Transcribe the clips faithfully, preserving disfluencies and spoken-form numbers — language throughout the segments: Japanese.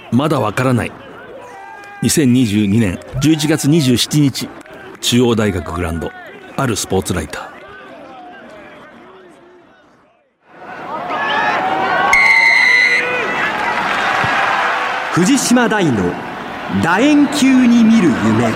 まだわからない。にせんにじゅうにねんじゅういちがつにじゅうしちにち、中央大学グラウンド、あるスポーツライター。 藤島大の楕円球に見る夢。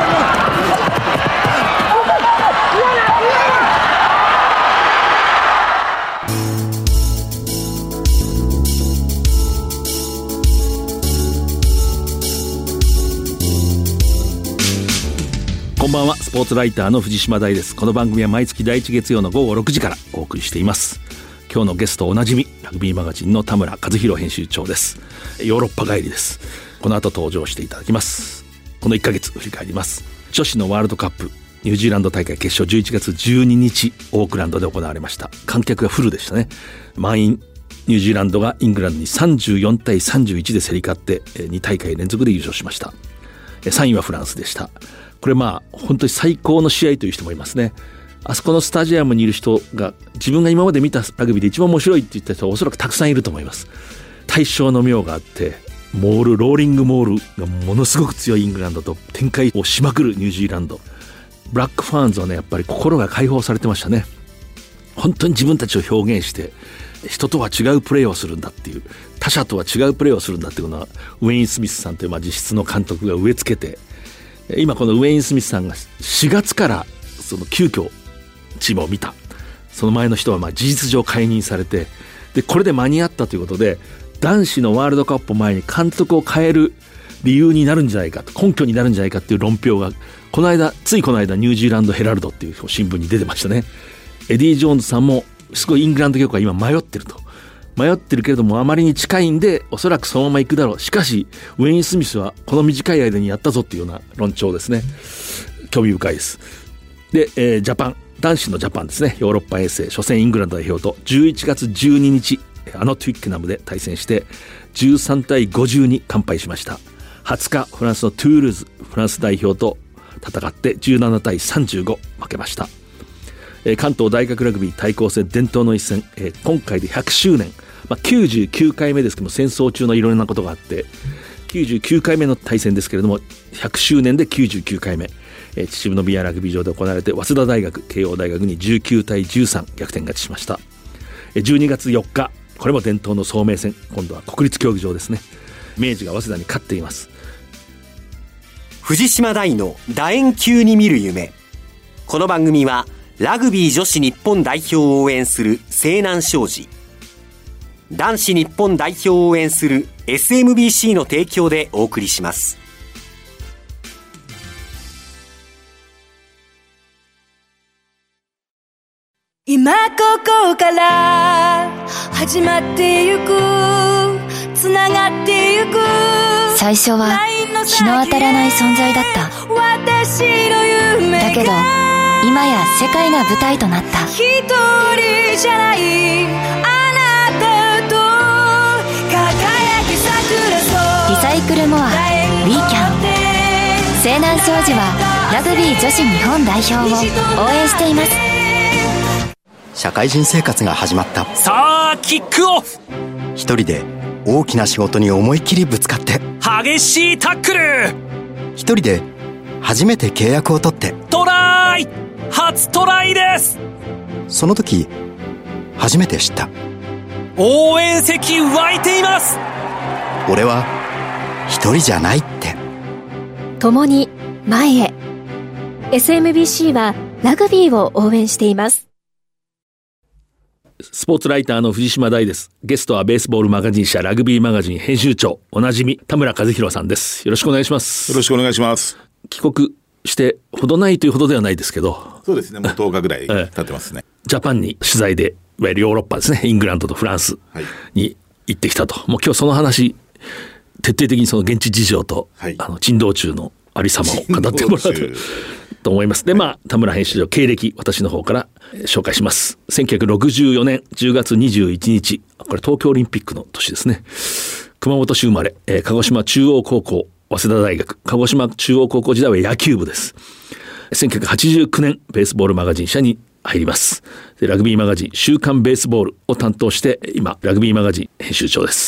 こんばんは、スポーツライターの藤島大です。この番組は毎月だいいち月曜のごごろくじからお送りしています。今日のゲストおなじみ、ラグビーマガジンの田村和弘編集長です。ヨーロッパ帰りです。この後登場していただきます。このいっかげつ振り返ります。女子のワールドカップニュージーランド大会決勝、じゅういちがつじゅうににちオークランドで行われました。観客がフルでしたね。満員。ニュージーランドがイングランドにさんじゅうよんたいさんじゅういちで競り勝ってに大会連続で優勝しました。さんいはフランスでした。これまあ本当に最高の試合という人もいますね。あそこのスタジアムにいる人が、自分が今まで見たラグビーで一番面白いって言った人はおそらくたくさんいると思います。大正の妙があって、モールローリングモールがものすごく強いイングランドと展開をしまくるニュージーランド。ブラックファンズはね、やっぱり心が解放されてましたね。本当に自分たちを表現して人とは違うプレーをするんだっていう、他者とは違うプレーをするんだっていうのはウェイン・スミスさんというまあ実質の監督が植え付けて、今このウェイン・スミスさんがしがつからその急遽チームを見た。その前の人はまあ事実上解任されて、でこれで間に合ったということで、男子のワールドカップ前に監督を変える理由になるんじゃないかと、根拠になるんじゃないかっていう論評がこの間、ついこの間ニュージーランドヘラルドっていう新聞に出てましたね。エディ・ジョーンズさんもすごいイングランド協会今迷ってると。迷ってるけれどもあまりに近いんでおそらくそのまま行くだろう。しかしウェイン・スミスはこの短い間にやったぞっていうような論調ですね。興味深いです。で、えー、ジャパン、男子のジャパンですね。ヨーロッパ遠征初戦イングランド代表とじゅういちがつじゅうににちあのトゥイッケナムで対戦してじゅうさんたいごじゅうに完敗しました。はつかフランスのトゥールーズ、フランス代表と戦ってじゅうななたいさんじゅうご負けました。えー、関東大学ラグビー対抗戦伝統の一戦、えー、今回でひゃくしゅうねん、まあ、きゅうじゅうきゅうかいめですけども、戦争中のいろんなことがあってきゅうじゅうきゅうかいめの対戦ですけれども、ひゃくしゅうねんできゅうじゅうきゅうかいめ、えー、秩父宮ラグビー場で行われて早稲田大学慶応大学にじゅうきゅうたいじゅうさん逆転勝ちしました。えー、じゅうにがつよっか、これも伝統の早明戦、今度は国立競技場ですね。明治が早稲田に勝っています。 藤島大の楕円球に見る夢。この番組はラグビー女子日本代表を応援する西南商事、男子日本代表を応援する エスエムビーシー の提供でお送りします。 今ここから始まってゆく、つながってゆく。 最初は日の当たらない存在だった。 私の夢がだけど今や世界が舞台となった。 一人じゃないあなたと輝き桜そう。 リサイクルモア We Can。 西南商事はラグビー女子日本代表を応援しています。 社会人生活が始まった。 さあキックオフ。 一人で大きな仕事に思いっきりぶつかって、 激しいタックル。 一人で初めて契約を取って、 トライ。初トライです。 その時初めて知った。 応援席湧いています。 俺は一人じゃないって。 共に前へ。 エスエムビーシー はラグビーを応援しています。 スポーツライターの藤島大です。ゲストはベースボールマガジン社ラグビーマガジン編集長おなじみ田村和弘さんです。よろしくお願いします。 よろしくお願いします。 帰国してほどないというほどではないですけど、 そうですね、もうとおかぐらい経ってますね。 ジャパンに取材で、いわゆるヨーロッパですね、イングランドとフランスに行ってきたと、はい、もう今日その話徹底的にその現地事情と、はい、あの珍道中のありさまを語ってもらうと思います。で、まあ田村編集長経歴、私の方から紹介します。せんきゅうひゃくろくじゅうよねんじゅうがつにじゅういちにち、これ東京オリンピックの年ですね。熊本市生まれ、えー、鹿児島中央高校、早稲田大学、鹿児島中央高校時代は野球部です。せんきゅうひゃくはちじゅうきゅうねんベースボールマガジン社に入ります。でラグビーマガジン週刊ベースボールを担当して、今ラグビーマガジン編集長です。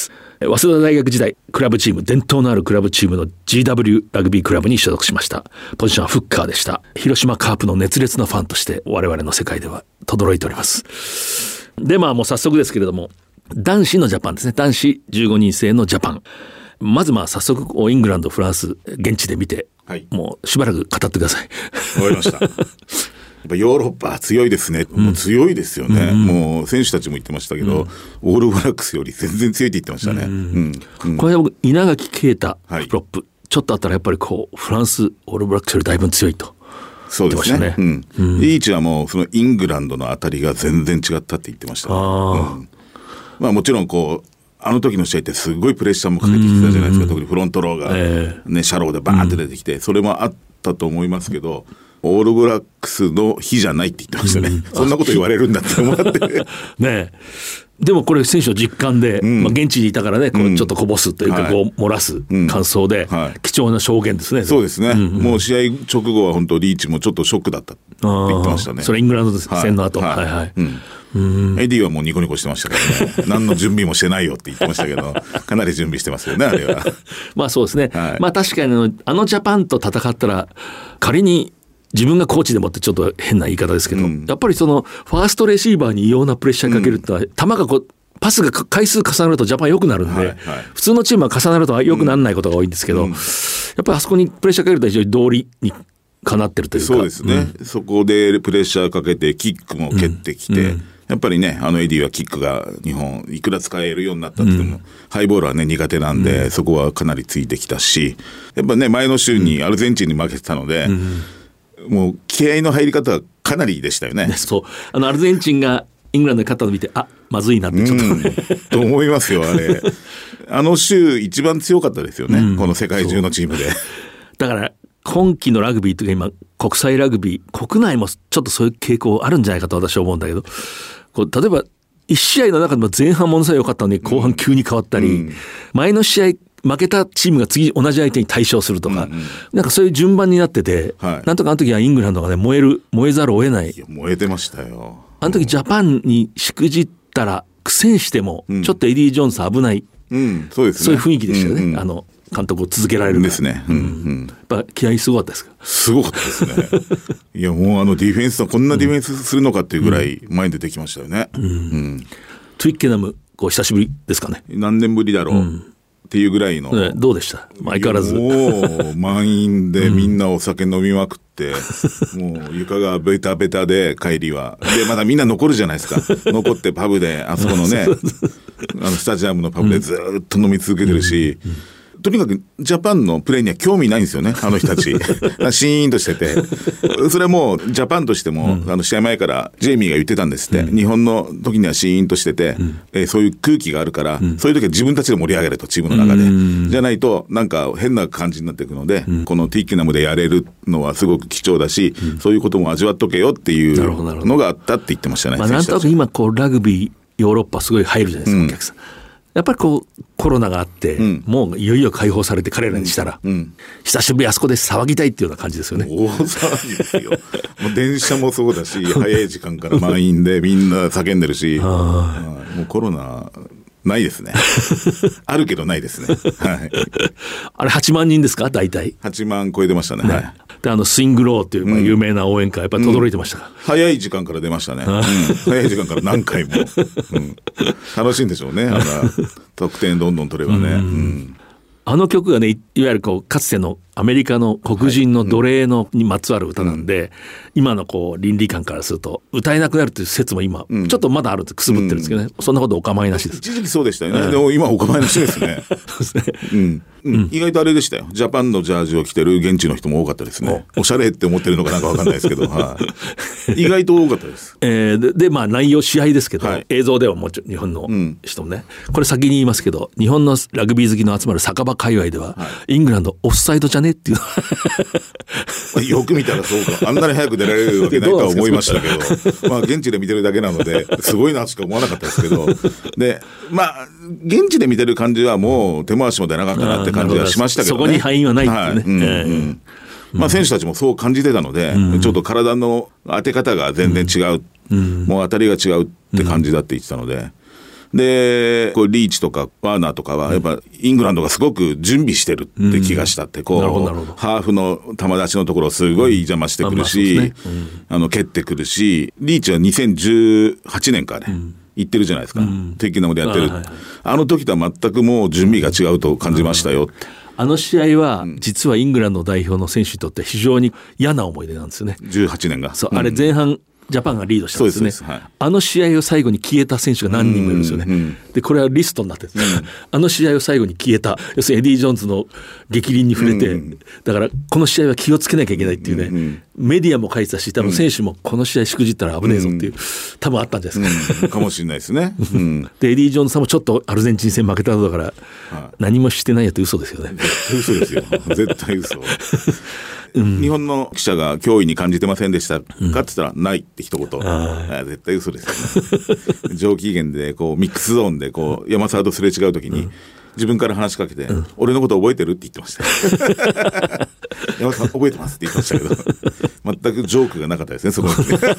早稲田大学時代クラブチーム、伝統のあるクラブチームの ジーダブリュー ラグビークラブに所属しました。ポジションはフッカーでした。広島カープの熱烈なファンとして我々の世界では轟いております。でまあもう早速ですけれども、男子のジャパンですね。男子じゅうごにん制のジャパン、まずまあ早速イングランド、フランス現地で見て、はい、もうしばらく語ってください。 わかりました。やっぱヨーロッパ強いですね、うん、もう強いですよね、うん、もう選手たちも言ってましたけど、うん、オールブラックスより全然強いって言ってましたね、うんうんうん、これは僕稲垣啓太プロップ、はい、ちょっとあったらやっぱりこうフランスオールブラックスよりだいぶ強いと。 そうですね、うんうん、リーチはもうそのイングランドの当たりが全然違ったって言ってました、ね、あ、うん、まあ、もちろんこうあの時の試合ってすごいプレッシャーもかけてきてたじゃないですか、特にフロントローが、ね、えー、シャローでバーンって出てきて、それもあったと思いますけど、オールブラックスの日じゃないって言ってましたね、うん、そんなこと言われるんだって思ってねえ。でもこれ選手の実感で、うん、まあ、現地にいたからね、こうちょっとこぼすというか、こう漏らす感想で、うん、はい、貴重な証言ですね。 そうですね、うんうん、もう試合直後は本当リーチもちょっとショックだったって言ってましたね。 それイングランド戦の後、はいはいはい、うんうん、 エディはもうニコニコしてましたからね何の準備もしてないよって言ってましたけどかなり準備してますよね、あれは。 まあそうですね、はい、まあ確かにあのジャパンと戦ったら、仮に自分がコーチでもってちょっと変な言い方ですけど、うん、やっぱりそのファーストレシーバーに異様なプレッシャーかけるってのは、うん、球がこうパスが回数重なるとジャパン良くなるんで、はいはい、普通のチームは重なると良くならないことが多いんですけど、うん、やっぱりあそこにプレッシャーかけると非常に道理にかなってるというか。 そうですね、うん、そこでプレッシャーかけてキックも蹴ってきて、うんうん、やっぱりね、あのエディはキックが日本いくら使えるようになったって言っても、うん、ハイボールはね苦手なんで、うん、そこはかなりついてきたし、やっぱね前の週にアルゼンチンに負けてたので、うん、もう気合の入り方はかなりでしたよね。 そう、あのアルゼンチンがイングランドに勝ったのを見て、あ、まずいなってちょっと、うん、 と思いますよ。あれあの週一番強かったですよね、うん、この世界中のチームで。 だから今季のラグビーというか、今国際ラグビー国内もちょっとそういう傾向あるんじゃないかと私は思うんだけど、こう例えばいち試合の中でも前半ものすごい良かったのに後半急に変わったり、うん、前の試合負けたチームが次同じ相手に対勝するとか、うんうん、なんかそういう順番になってて、はい、なんとかあの時はイングランドがね燃える燃えざるを得ない。いや燃えてましたよ。 あの時ジャパンにしくじったら苦戦してもちょっとエディ・ジョーンズ危ない、 うん、そうですね、 そういう雰囲気でしたよね、うんうん、あの監督を続けられるですね、うんうん、 やっぱ気合いすごかったですか。 すごかったですねいやもうあのディフェンスはこんなディフェンスするのかっていうぐらい前に出てきましたよね、うんうん、 トゥイッケナムこう久しぶりですかね。 何年ぶりだろう、うん、っていうぐらいの、 ね、どうでした。相変わらずもう満員でみんなお酒飲みまくって、うん、もう床がベタベタで帰りはでまだみんな残るじゃないですか残ってパブであそこのねあのスタジアムのパブでずっと飲み続けてるし、うんうんうん、とにかくジャパンのプレーには興味ないんですよね、あの人たちシーンとしてて、それはもうジャパンとしても、うん、あの試合前からジェイミーが言ってたんですって、うん、日本の時にはシーンとしてて、うんえー、そういう空気があるから、うん、そういう時は自分たちで盛り上げるとチームの中で、うん、じゃないとなんか変な感じになっていくので、うん、このティッキナムでやれるのはすごく貴重だし、うん、そういうことも味わっとけよっていうのがあったって言ってましたね。 まあ、なんとなく今こうラグビーヨーロッパすごい入るじゃないですか、うん、お客さんやっぱりこうコロナがあって、うん、もういよいよ解放されて彼らにしたら、うんうん、久しぶりあそこで騒ぎたいっていうような感じですよね。 大騒ぎですよもう電車もそうだし早い時間から満員でみんな叫んでるしもうコロナないですねあるけどないですね、はい、 あれはちまんにんですか大体。 はちまん超えてましたね、はい、 であのスイングローっていうまあ有名な応援会やっぱり轟いてましたか、うんうん、早い時間から出ましたね、うん、早い時間から何回も、うん、楽しいんでしょうね、あの得点どんどん取ればね、うんうんあの曲がねいわゆるこうかつてのアメリカの黒人の奴隷のにまつわる歌なんで、はいうん、今のこう倫理観からすると歌えなくなるという説も今、うん、ちょっとまだあるってくすぶってるんですけどね、うん、そんなことお構いなしです。 一時期そうでしたよね、うん、でも今お構いなしですねそうですね、うんうん、意外とあれでしたよ、ジャパンのジャージを着てる現地の人も多かったですね。 お, おしゃれって思ってるのかなんか分かんないですけど、はい、意外と多かったです、 えー、で, でまあ内容試合ですけど、はい、映像ではもうちょ日本の人もね、うん、これ先に言いますけど日本のラグビー好きの集まる酒場界隈では、はい、イングランドオフサイドじゃねっていうよく見たらそうか、あんなに早く出られるわけないとは思いましたけどまあ現地で見てるだけなのですごいなしか思わなかったですけどでまあ現地で見てる感じはもう手回しも出なかったなって感じはしましたけどね。 そこに敗因はないっていうね、はいうんうんまあ、選手たちもそう感じてたので、うん、ちょっと体の当て方が全然違う、うん、もう当たりが違うって感じだって言ってたので、 でこうリーチとかワーナーとかはやっぱイングランドがすごく準備してるって気がしたって、こうハーフの球出しのところをすごい邪魔してくるし、あの蹴ってくるし、リーチはにせんじゅうはちねんからね、うん言ってるじゃないですか、うん、敵なのでやってる、あ、はいはい、あの時とは全くもう準備が違うと感じましたよ、うん、 あの試合は実はイングランド代表の選手にとって非常に嫌な思い出なんですよね。 じゅうはちねんがそう、うん、あれ前半ジャパンがリードしたんですね。そうです、はい、あの試合を最後に消えた選手が何人もいるんですよね、うんうん、でこれはリストになってるんです、うん、あの試合を最後に消えた、要するにエディ・ジョーンズの逆鱗に触れて、うん、だからこの試合は気をつけなきゃいけないっていうね、うんうん、メディアも書いてたし、多分選手もこの試合しくじったら危ねえぞっていう、うん、多分あったんじゃないですか、 うん、かもしれないですね、うん、 でエディ・ジョーンズさんもちょっとアルゼンチン戦負けたのだから、はい、何もしてないよって嘘ですよね。 嘘ですよ絶対嘘うん、日本の記者が脅威に感じてませんでしたかって言ったら、ないって一言、あ絶対嘘ですよね上機嫌でこうミックスゾーンでこう山沢とすれ違う時に、うん、自分から話しかけて、うん、俺のこと覚えてるって言ってました山沢覚えてますって言ってましたけど全くジョークがなかったですねそこに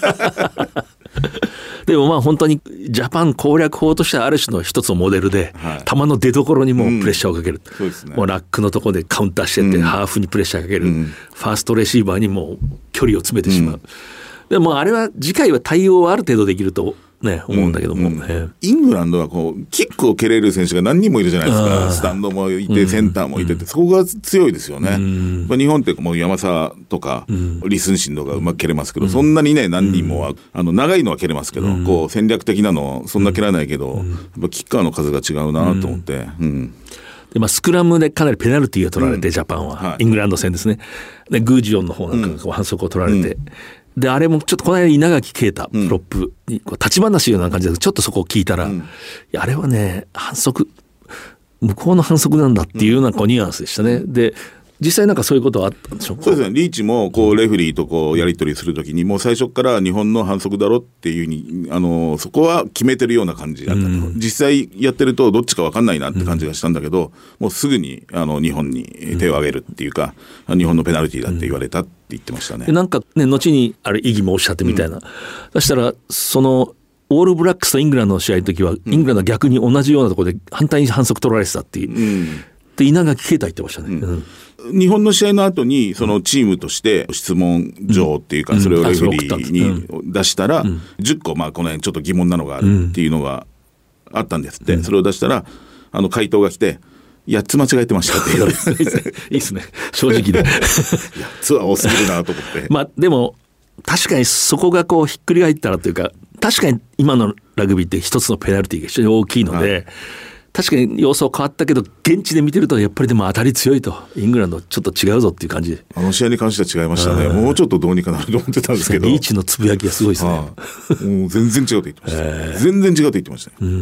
でもまあ本当にジャパン攻略法としてはある種の一つのモデルで、はい、球の出所にもプレッシャーをかける、うんそうですね、もうラックのところでカウンターしてって、うん、ハーフにプレッシャーかける、うん、ファーストレシーバーにも距離を詰めてしまう、うん、でもあれは次回は対応はある程度できるとね、思うんだけども、うんうん、 イングランドはこうキックを蹴れる選手が何人もいるじゃないですか。スタンドもいて、うん、センターもいてて、そこが強いですよね、うん、日本ってもう山沢とか、うん、リスンシンとかうまく蹴れますけど、うん、そんなにね何人もは、うん、あの長いのは蹴れますけど、うん、こう戦略的なのそんな蹴らないけど、うん、やっぱキッカーの数が違うなと思って、うんうんでまあ、スクラムでかなりペナルティーが取られて、うん、ジャパンは、はい、イングランド戦ですね。でグージオンの方なんか反則を取られて、うんであれもちょっとこの間稲垣啓太プロップにこう立ち話ような感じでちょっとそこを聞いたら、うん、いやあれはね反則向こうの反則なんだっていうようなこうニュアンスでしたね。で実際なんかそういうことはあったんでしょうか。 そうですね、リーチもこうレフェリーとこうやり取りするときにもう最初から日本の反則だろっていうにあのそこは決めてるような感じだったと、うん、実際やってるとどっちか分かんないなって感じがしたんだけど、うん、もうすぐにあの日本に手を挙げるっていうか、うん、日本のペナルティーだって言われたって言ってましたね。 でなんかね後にあれ異議もおっしゃってみたいな、うん、そしたらそのオールブラックスとイングランドの試合の時は、うん、イングランドは逆に同じようなところで反対に反則取られてたっていう、うん、で稲垣啓太言ってましたね、うんうん、日本の試合の後にそのチームとして質問状っていうか、それをレフェリーに出したらじゅっこまあこの辺ちょっと疑問なのがあるっていうのがあったんですって。それを出したらあの回答が来てやっつ間違えてましたって言われていいですね正直でやっつは多すぎるなと思ってまあでも確かにそこがこうひっくり返ったらというか、確かに今のラグビーって一つのペナルティーが非常に大きいので、はい、確かに様相変わったけど現地で見てるとやっぱりでも当たり強いと、イングランドちょっと違うぞっていう感じで、 あの試合に関しては違いましたね。もうちょっとどうにかなると思ってたんですけどリーチのつぶやきがすごいですね、はあ、もう全然違うと言ってました、えー、全然違うと言ってました、ね、うん、うん、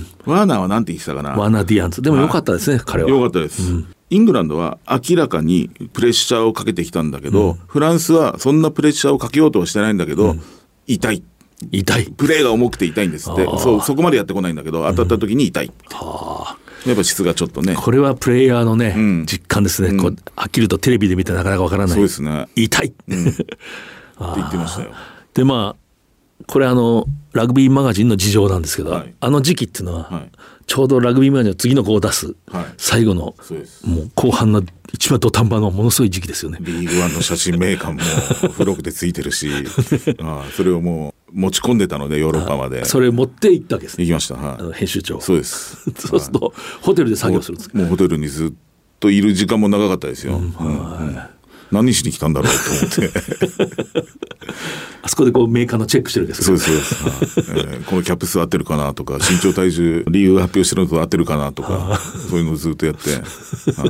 ワーナーはなんて言ってたかな。 ワーナー・ディアンズでも良かったですね、はい、彼は良かったです、うん、イングランドは明らかにプレッシャーをかけてきたんだけど、うん、フランスはそんなプレッシャーをかけようとはしてないんだけど、うん、痛い痛いプレーが重くて痛いんですって。 そ, そこまでやってこないんだけど当たった時に痛い、うん、はあ、やっぱ質がちょっとね、 これはプレイヤーのね、うん、実感ですね、うん、こうはっきりとテレビで見てなかなかわからない。 そうですね、 痛い、うん、って言ってましたよ。 でまあこれあのラグビーマガジンの事情なんですけど、はい、あの時期っていうのは、はい、ちょうどラグビーマガジンの次の号を出す、はい、最後のもう後半の一番土壇場のものすごい時期ですよね。 リーグワンの写真メーカーも付録でついてるしああそれをもう持ち込んでたのでヨーロッパまでそれ持って行ったわけですね。 行きました、はい、 あの編集長。 そうですそうすると、はい、ホテルで作業するんですか。 もうホテルにずっといる時間も長かったですよ、うんうんうん、何しに来たんだろうと思ってあそこでこうメーカーのチェックしてるんですか。 そうですそうです、はいえー、このキャップ数合ってるかなとか身長体重理由発表してるのと合ってるかなとかそういうのをずっとやって、はい、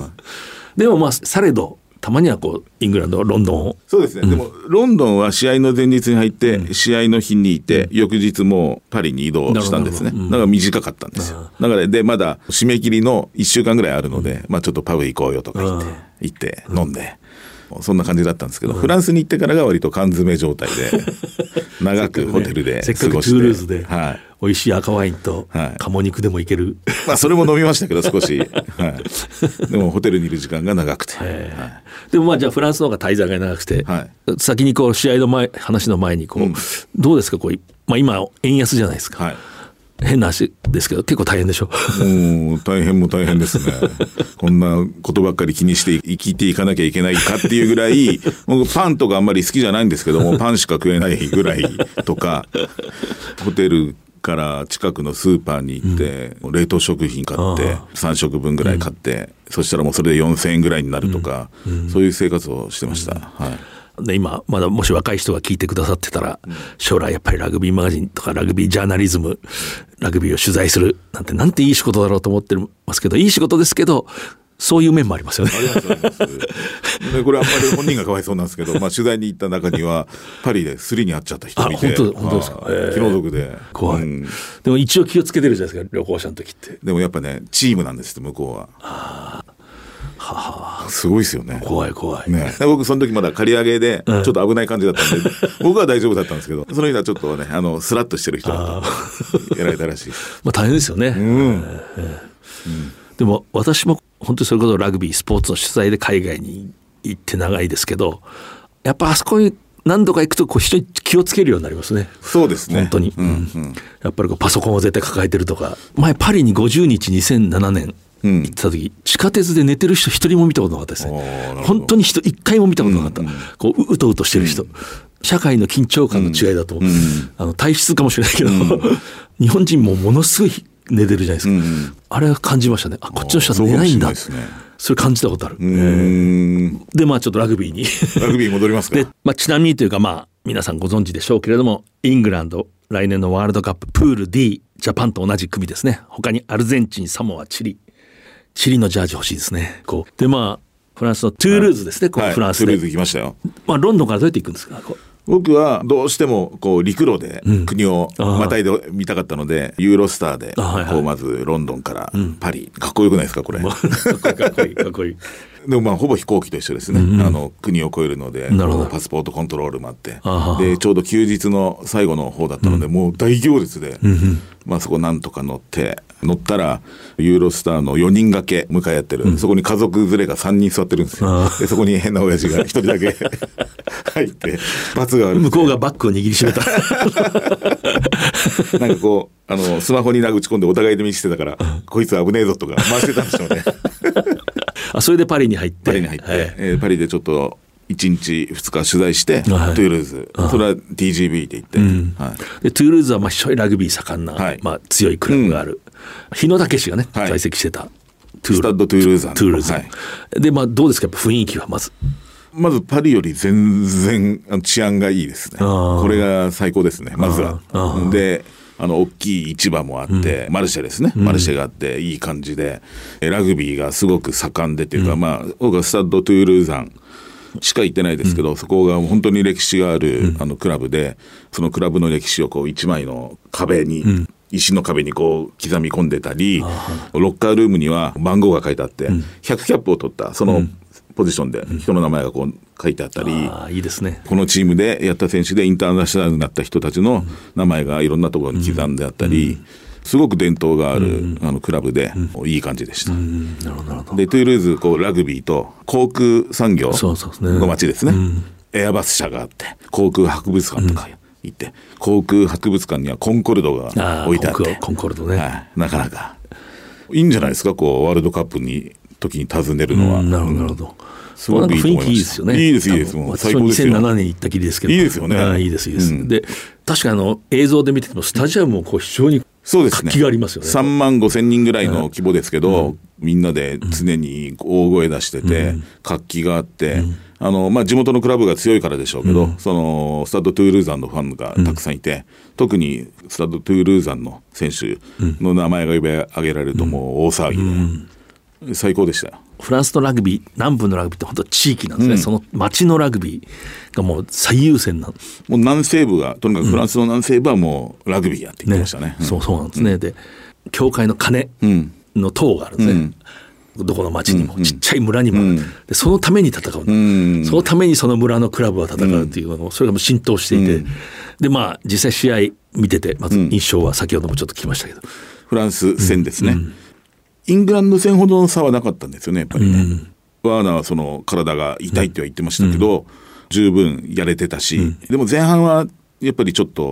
でもまあされどたまにはこうイングランドロンドンをそうですね、うん、でもロンドンは試合の前日に入って、うん、試合の日にいて、うん、翌日もパリに移動したんですね、うん、だから短かったんですよ。だからでまだ締め切りのいっしゅうかんぐらいあるので、うん、まあちょっとパブ行こうよとか言って行って飲んで、うん、そんな感じだったんですけど、うん、フランスに行ってからが割と缶詰状態で長くホテルで過ごして、 せっかくトゥールーズで、はい、美味しい赤ワインと鴨肉でもいける、 はい、まあそれも飲みましたけど少し、はい、でもホテルにいる時間が長くて、はい、 でもまあじゃあフランスの方が滞在が長くて、はい、先にこう試合の前話の前にこう、うん、どうですかこう、まあ、今円安じゃないですか、はい、 変な話ですけど結構大変でしょ。 もう大変も大変ですね。こんなことばっかり気にして生きていかなきゃいけないかっていうぐらい、僕パンとかあんまり好きじゃないんですけども、パンしか食えないぐらいとか、ホテルから近くのスーパーに行って、うん、冷凍食品買ってさん食分ぐらい買って、うん、そしたらもうそれでよんせんえんぐらいになるとか、うんうん、そういう生活をしてました、うん、はい。 で今まだもし若い人が聞いてくださってたら、うん、将来やっぱりラグビーマガジンとかラグビージャーナリズム、ラグビーを取材するなんてなんていい仕事だろうと思ってますけど、いい仕事ですけどそういう面もありますよね。 ありますありますでこれあんまり本人がかわいそうなんですけど、まあ、取材に行った中にはパリでスリに会っちゃった人見て、 あ本当、本当ですか、えー、 気の毒で怖い、うん、でも一応気をつけてるじゃないですか旅行者の時って。 でもやっぱねチームなんです向こうは。あはあ、すごいですよね。 怖い怖い、 ね、僕その時まだ借り上げでちょっと危ない感じだったんで、うん、僕は大丈夫だったんですけど、その人はちょっとねあのスラッとしてる人だとやられたらしい。 まあ大変ですよね、うんうん、でも私も本当にそれこそラグビースポーツの取材で海外に行って長いですけど、やっぱあそこに何度か行くとこう人に気をつけるようになりますね。 そうですね本当に、うんうん、やっぱりこうパソコンを絶対抱えてるとか。前パリにごじゅうにちにせんななねん行った時、うん、地下鉄で寝てる人一人も見たことなかったですね。本当に人一回も見たことなかった、うんうん、こううとうとしてる人、うん、社会の緊張感の違いだと、うん、あの体質かもしれないけど、うん、日本人もものすごい寝てるじゃないですか、うん、あれは感じましたね。あこっちの人は寝ないんだ、それ感じたことある。 うーんでまあちょっとラグビーにラグビー戻りますか。 で、まあ、ちなみにというかまあ皆さんご存知でしょうけれども、イングランド来年のワールドカッププール D ジャパンと同じ組ですね。他にアルゼンチン、サモア、チリ、チリのジャージ欲しいですね。こうでまあフランスのトゥールーズですね、はい、こうフランスで、 はい、トゥールーズ行きましたよ。 まあ、ロンドンからどうやって行くんですか。こう僕はどうしてもこう陸路で国をまたいで見たかったので、うん、ユーロスターでこうまずロンドンからパリ、うん、かっこよくないですかこれ。かっこいいかっこいいでもまあほぼ飛行機と一緒ですね、うんうん、あの国を越えるのでパスポートコントロールもあって、でちょうど休日の最後の方だったので、うん、もう大行列で、うんうん、まあ、そこなんとか乗って乗ったらユーロスターのよにん掛け向かい合ってる、うん、そこに家族連れがさんにん座ってるんですよ。でそこに変な親父がひとりだけ入って罰がある。 向こうがバッグを握りしめたなんかこうあのスマホに打ち込んでお互いで見せてたから、うん、こいつは危ねえぞとか回してたんでしょうねあそれでパリに入ってパリに入って、はい、えー、パリでちょっといちにちふつか取材して、はい、トゥールーズ、それは ティージービー で行って、うん、はい、でトゥールーズはまあ非常にラグビー盛んな、はい、まあ、強いクラブがある、うん、日野武氏がね、はい、在籍してたトゥールスタッドトゥールーズ、 トゥールーズ、はい、でまあどうですかやっぱ雰囲気はまずまずパリより全然治安がいいですね。これが最高ですねまずは。であの大きい市場もあって、うん、マルシェですね、マルシェがあっていい感じで、うん、ラグビーがすごく盛んでっていうか、うん、まあ僕はスタッドトゥールーザンしか行ってないですけど、うん、そこが本当に歴史がある、うん、あのクラブで、そのクラブの歴史をこう一枚の壁に、うん、石の壁にこう刻み込んでたり、ロッカールームには番号が書いてあって、うん、ひゃくキャップを取ったそのポジションで人の名前がこう書いてあったり、うん、 あいいですね。 このチームでやった選手でインターナショナルになった人たちの名前がいろんなところに刻んであったり、うんうん、すごく伝統がある、うん、あのクラブで、うん、いい感じでした、うん、なるほどなるほど。でトゥールーズこうラグビーと航空産業の街ですね、うん、エアバス社があって航空博物館とか行って、うん、航空博物館にはコンコルドが置いてあってコンコルドね、 はい、なかなかいいんじゃないですかこうワールドカップに時に訪ねるのは、うん、 なるほどなるほど、 すごくいいと思いました。雰囲気いいですよね。いいですいいです。もう最高ですよ。 私はにせんななねん行ったきりですけど。 いいですよね。 あいいですいいです。うん、で確かにあの映像で見ててもスタジアムもこう非常に活気がありますよね。 さんまんごせんにんぐらいの規模ですけど、うん、みんなで常に大声出してて、うん、活気があって、うん、あのまあ、地元のクラブが強いからでしょうけど、うん、そのスタッドトゥールーザンのファンがたくさんいて、うん、特にスタッドトゥールーザンの選手の名前が呼び上げられるともう大騒ぎで、うんうん、最高でしたよ。 フランスのラグビー南部のラグビーって本当地域なんですね、うん、その町のラグビーがもう最優先な、もう南西部がとにかくフランスの南西部はもうラグビーやって言ってましたね、 ね、うん、そうそうなんですね、うん、で教会の鐘の塔があるんですね、うん、どこの町にも、うん、ちっちゃい村にもある、うん、でそのために戦う、うん、そのためにその村のクラブは戦うっていうのが、うん、それがもう浸透していて、うん、でまあ実際試合見ててまず印象は先ほどもちょっと聞きましたけど、うん、 フランス戦ですね、うんうん、イングランド戦ほどの差はなかったんですよねやっぱりね、うん、ワーナーはその体が痛いっては言ってましたけど、うん、十分やれてたし、うん、でも前半はやっぱりちょっと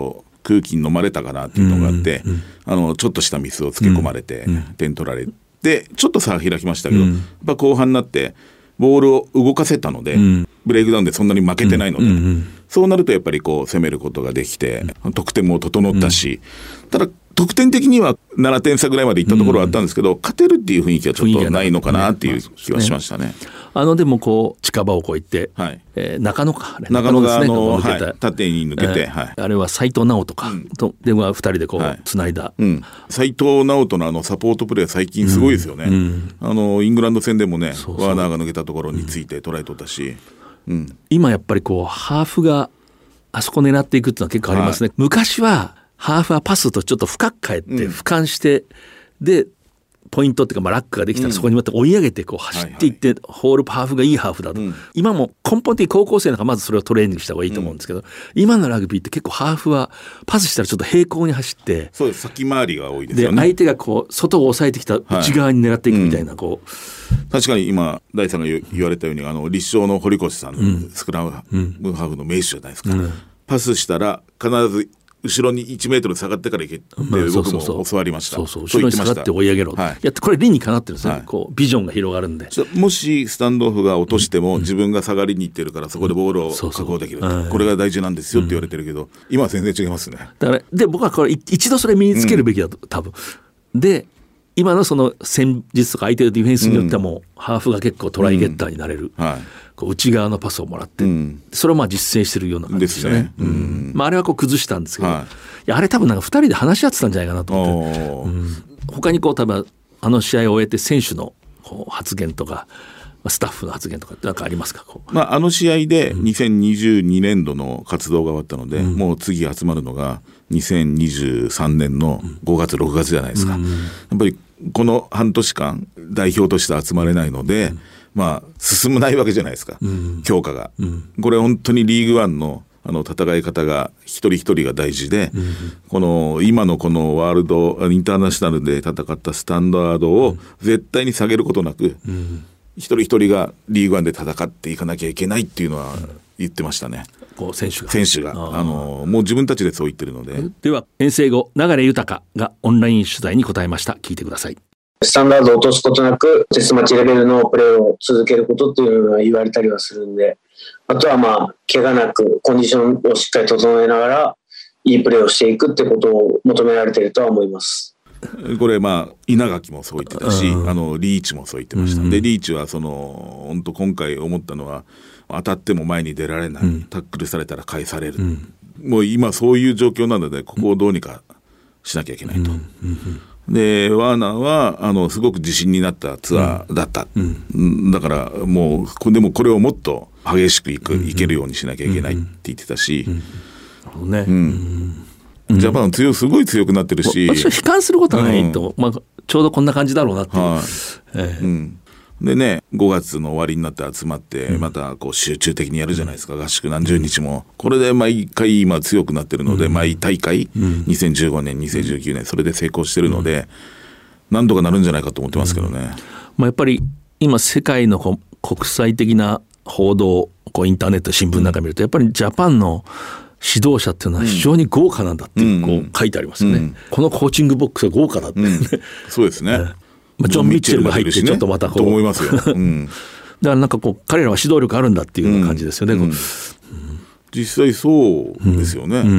空気に飲まれたかなっていうのがあって、うんうん、あのちょっとしたミスをつけ込まれて、うんうん、点取られてちょっと差開きましたけど、うん、やっぱ後半になってボールを動かせたので、うん、ブレイクダウンでそんなに負けてないので、うんうんうん、そうなるとやっぱりこう攻めることができて、うん、得点も整ったし、うん、ただ得点的にはななてん差ぐらいまでいったところはあったんですけど、うん、勝てるっていう雰囲気はちょっとないのかなっていう気はしましたね。 あのでもこう近場をこう行って、はいえー、中野か中野が、ね、あの、 抜けた、 はい、縦に抜けて、 えーはい、あれは斉藤直人か、うん、とではふたりでこう、はい、つないだ、 うん、斉藤直人のあのサポートプレー最近すごいですよね、うんうん、あのイングランド戦でもねそうそうワーナーが抜けたところについてトライ取ったし、うん、 今やっぱりこうハーフがあそこ狙っていくっていうのは結構ありますね、はい、昔はハーフはパスとちょっと深く返って俯瞰して、うん、でポイントっていうかまあラックができたらそこにまた追い上げてこう走っていって、うんはいはい、ホールハーフがいいハーフだと、うん、今も根本的に高校生なんかまずそれをトレーニングした方がいいと思うんですけど、うん、今のラグビーって結構ハーフはパスしたらちょっと平行に走ってそうです先回りが多いですよね。 で相手がこう外を押さえてきた内側に狙っていくみたいなこう、 はいうん、確かに今大さんが言われたようにあの立正の堀越さんのスクラムハーフの名手じゃないですか、うんうん、パスしたら必ず後ろにいちメートル下がってからいけって僕も教わりました。 そうそう後ろに下がって追い上げろ、はい、いやこれ理にかなってるんですね、はい、こうビジョンが広がるんでもしスタンドオフが落としても、うん、自分が下がりに行ってるからそこでボールを確保できる、うん、そうそうこれが大事なんですよって言われてるけど、うん、今は全然違いますね。 だからで僕はこれ一度それ身につけるべきだと、うん、多分で今のその戦術とか相手のディフェンスによってはもう、うん、ハーフが結構トライゲッターになれる、うんはい、こう内側のパスをもらって、うん、それをまあ実践してるような感じですよね。ですね、うんまあ、あれはこう崩したんですけど、はい、いやあれ多分なんかふたりで話し合ってたんじゃないかなと思って、うん、他にこう多分あの試合を終えて選手のこう発言とかスタッフの発言とかって何かありますか。こう、 まあ、あの試合でにせんにじゅうにねんどの活動が終わったので、うん、もう次集まるのがにせんにじゅうさんねんのごがつろくがつじゃないですか、うん、やっぱりこの半年間代表として集まれないので、うんまあ、進まないわけじゃないですか、うん、強化が、うん、これ本当にリーグワンのあの戦い方が一人一人が大事で、うん、この今のこのワールドインターナショナルで戦ったスタンダードを絶対に下げることなく、うん、一人一人がリーグワンで戦っていかなきゃいけないっていうのは言ってましたね。 こう選手が選手がああのもう自分たちでそう言ってるので。 では遠征後流豊がオンライン取材に答えました。聞いてください。 スタンダードを落とすことなくテストマッチレベルのプレーを続けることっていうのは言われたりはするんで、あとはまあ怪我なくコンディションをしっかり整えながらいいプレーをしていくってことを求められているとは思います。 これまあ稲垣もそう言ってたし、うん、あのリーチもそう言ってました、うん、でリーチはその本当今回思ったのは当たっても前に出られない、うん、タックルされたら返される、うん、もう今そういう状況なのでここをどうにかしなきゃいけないと、うんうんうん、でワーナーはあのすごく自信になったツアーだった、うんうん、だからもうでもこれをもっと激しくいく、うん、いけるようにしなきゃいけないって言ってたし、うんうんねうんうん、ジャパン強すごい強くなってるし、 私は悲観することはないと、うんまあ、ちょうどこんな感じだろうなっていう、はいえーうんでね、ごがつの終わりになって集まってまたこう集中的にやるじゃないですか、合宿何十日も。これで毎回今強くなってるので、毎大会にせんじゅうごねんにせんじゅうきゅうねんそれで成功してるので何とかなるんじゃないかと思ってますけどね、 まあ、やっぱり今世界のこう国際的な報道こうインターネット新聞なんか見るとやっぱりジャパンの指導者っていうのは非常に豪華なんだってこう書いてありますよね、うんうん、このコーチングボックスは豪華だって、うん、 そうですねまあ、ジョン・ミッチェルが入ってちょっとまたこうと思いますよ、うん、 だからなんかこう彼らは指導力あるんだっていうような感じですよね、うんうん、 実際そうですよね、うんうん、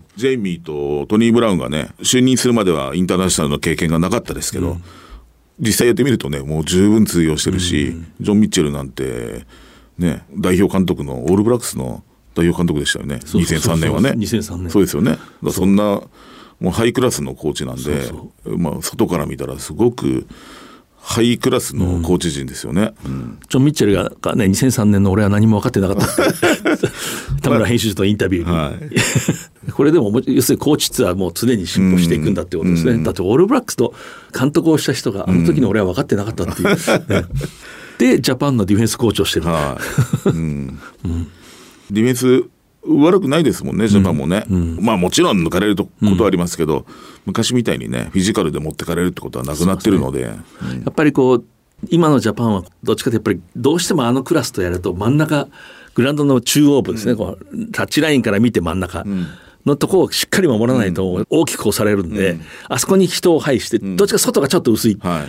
ジェイミーとトニー・ブラウンがね就任するまではインターナショナルの経験がなかったですけど、うん、実際やってみるとねもう十分通用してるし、うん、ジョン・ミッチェルなんてね代表監督のオールブラックスの代表監督でしたよね。にせんさんねんはねにせんさんねんそうですよね。だからそんなもうハイクラスのコーチなんでそうそう、まあ、外から見たらすごくハイクラスのコーチ陣ですよね、うんうん、 ジョン・ミッチェルが、が、ね、にせんさんねんの俺は何も分かってなかったって田村編集長とインタビューに、はい、これでも要するにコーチツアーも常に進歩していくんだってことですね、うん、だってオールブラックスと監督をした人があの時の俺は分かってなかったっていう、ね、でジャパンのディフェンスコーチをしてる、はいうんうん、ディフェンス悪くないですもんねジャパンもね、うんうん、まあもちろん抜かれることはありますけど、うん、昔みたいにねフィジカルで持ってかれるってことはなくなってるので、ねうん、やっぱりこう今のジャパンはどっちかというとやっぱりどうしてもあのクラスとやると真ん中グラウンドの中央部ですね、うん、こうタッチラインから見て真ん中、うん、 のとこをしっかり守らないと大きく押されるんで、うん、あそこに人を配して、どっちか外がちょっと薄い、はい、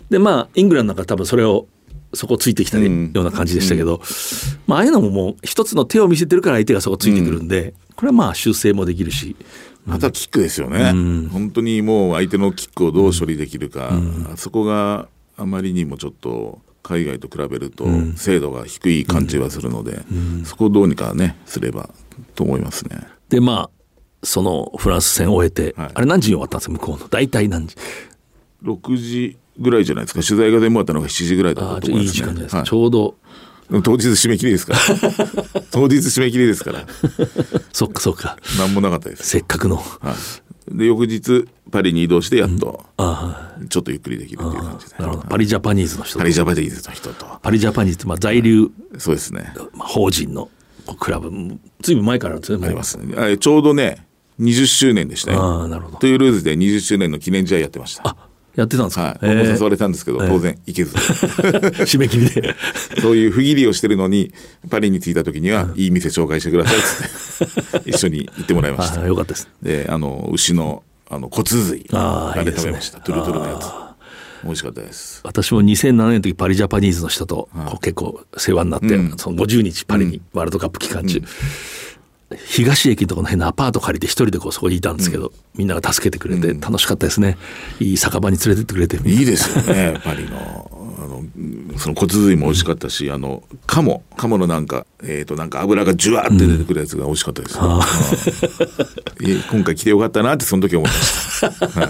でまあイングランドなんか多分それをそこついてきたような感じでしたけど、うんまあああいうのももう一つの手を見せてるから相手がそこついてくるんで、うん、これはまあ修正もできるし、 あとはキックですよね、うん、本当にもう相手のキックをどう処理できるか、うん、そこがあまりにもちょっと海外と比べると精度が低い感じはするので、うんうん、そこをどうにかねすればと思いますね。 でまあそのフランス戦を終えて、はい、あれ何時に終わったんですか向こうの大体何時？ ろくじぐらいじゃないですか。取材が全部終わったのがしちじぐらいだったと思いますね。 いい時間じゃないですか、はい、ちょうど当日締め切りですから当日締め切りですからそっかそっか何もなかったです。 せっかくの、 はい、で翌日パリに移動してやっと、うん、あちょっとゆっくりできるっていう感じで、 なるほど、パリジャパニーズの人とパリジャパニーズの人とパリジャパニーズってまあ在留、 そうですね、 まあ、法人のクラブずいぶん前からあるんですね。 ありますね。あれちょうどねにじゅっしゅうねんでしたよ。 あなるほど。 トゥールーズでにじゅっしゅうねんの記念試合やってました。 あやってたんですか。 はい、えー、誘われたんですけど当然行けず、えー、締め切りでそういう不義理をしてるのにパリに着いた時には、うん、いい店紹介してくださいっつって一緒に行ってもらいました。 あよかったです。 であの牛のあの骨髄あれ食べました。いい、ね、トゥルトゥルのやつ美味しかったです。 私もにせんななねんの時パリジャパニーズの人とこう結構世話になって、うん、そのごじゅうにちパリにワールドカップ期間中、うん東駅のところの辺のアパート借りて一人でこうそこにいたんですけど、うん、みんなが助けてくれて楽しかったですね、うん、いい酒場に連れてってくれていいですよねパリのあのその骨髄も美味しかったし、あの鴨鴨のなんかえっ、ー、となんか油がジュワーって出てくるやつが美味しかったです、うん、今回来てよかったなってその時思いました、はい、